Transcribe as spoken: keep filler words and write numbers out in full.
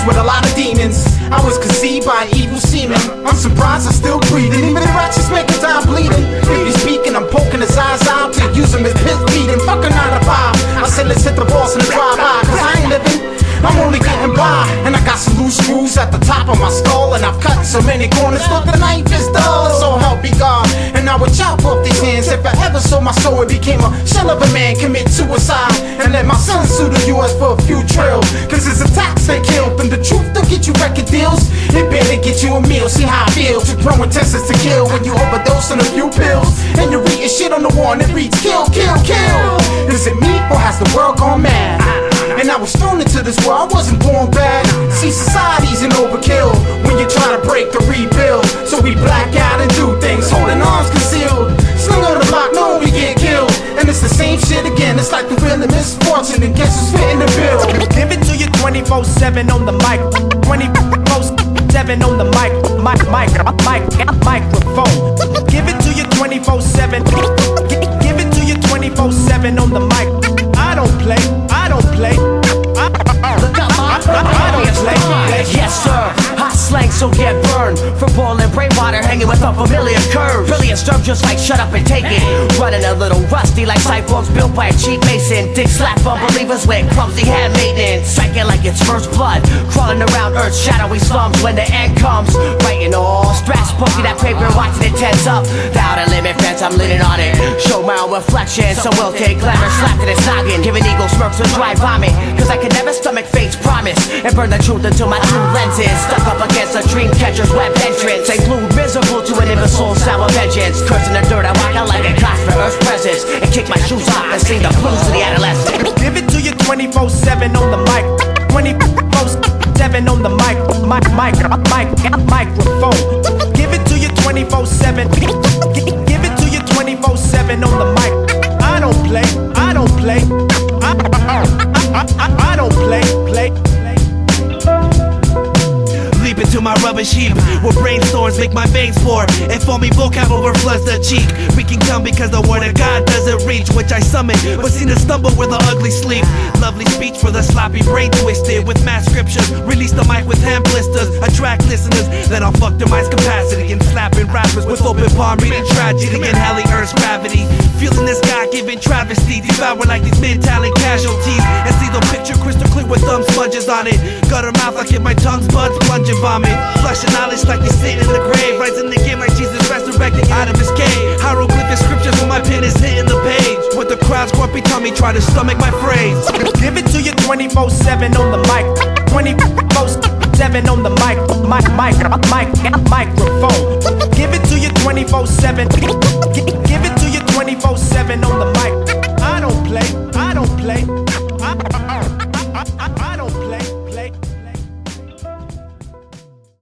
with a lot of demons. I was conceived by an evil semen. I'm surprised I'm still breathing, even the righteous make his eye bleeding. If he's speaking, I'm poking his eyes out to use him as piss beating. Fucking nine to five. I said let's hit the boss in the drive-by, cause I ain't living, I'm only getting by. And I got some loose screws at the top of my skull, and I've cut so many corners, but the knife is dull. So help me God. And I would chop off these hands if I ever sold my soul. It became a shell of a man, commit suicide, and let my son sue the U S for a few trails. Cause it's a tax they killed, and the truth don't get you record deals. It barely get you a meal. See how I feel to grow intentions to kill when you overdose on a few pills, and you're eating shit on the wall and it reads kill, kill, kill. Is it me or has the world gone mad? And I was thrown into this world, I wasn't born bad. See, society's an overkill when you try to break the rebuild. So we black out and do things, holding arms concealed. Sling on the block, no, we get killed. And it's the same shit again, it's like the real and misfortune. And guess who's fitting the bill? Give it to you twenty-four seven on the mic, twenty-four seven on the mic, mic, mic, mic, microphone. Give it to you twenty-four seven. Give it to you twenty-four seven on the mic. I don't play, I don't play. I, I, I, I don't play. Yes, sir. Hot slang, so get burned. For boiling rainwater, hanging with unfamiliar curves. Brilliant stirb, just like shut up and take it. Running a little rusty, like cyborgs built by a cheap mason. Dick slap unbelievers with clumsy hand maintenance. Striking like it's first blood. Crawling around Earth's shadowy slums when the end comes. Writing all straps, poking that paper, watching it tense up. The outer limit fence, I'm leaning on it. Show my own reflection, so we'll take glamour, slapped in its noggin. Giving eagle smirks with dry vomit. Cause I can never stomach fate's promise and burn the truth until my true lenses stuck up against a dream catcher's web entrance. They flew miserable to an imbecile sour vengeance. Cursing the dirt, I walk out like a class for Earth's presence and kick my shoes off and sing the blues to the adolescent. Give it to you twenty-four seven on the mic, twenty-four seven on the mic, mic, mic, mic, microphone. Give it to you twenty-four seven. Give it to you twenty-four seven on the mic. I don't play, I don't play. I, I, I, I, I don't play, play. Leap into my rubbish heap where brainstorms make my veins pour and foamy vocab overfloods the cheek. We can come because the word of God doesn't reach, which I summon, but seen to stumble where the ugly sleep. Lovely speech for the sloppy brain twisted with mass scriptures. Release the mic with hand blisters, attract listeners. Then I'll fuck the mind's capacity and slapping rappers with open palm, reading tragedy and hell earth's gravity. Feeling this God-given travesty, devour like these mid-talent casualties, and see the picture crystal clear with thumb sponges on it. Gutter mouth like if my tongue's buds plunging vomit. Flushing knowledge like they sit in the grave, rising again like Jesus resurrected out of his cave. Hieroglyphic scriptures when my pen is hitting the page. With the crowd's grumpy tummy trying to stomach my phrase. Give it to you twenty-four seven on the mic, twenty-four seven on the mic, mic, mic, mic, microphone. Give it to you twenty-four seven. Give it to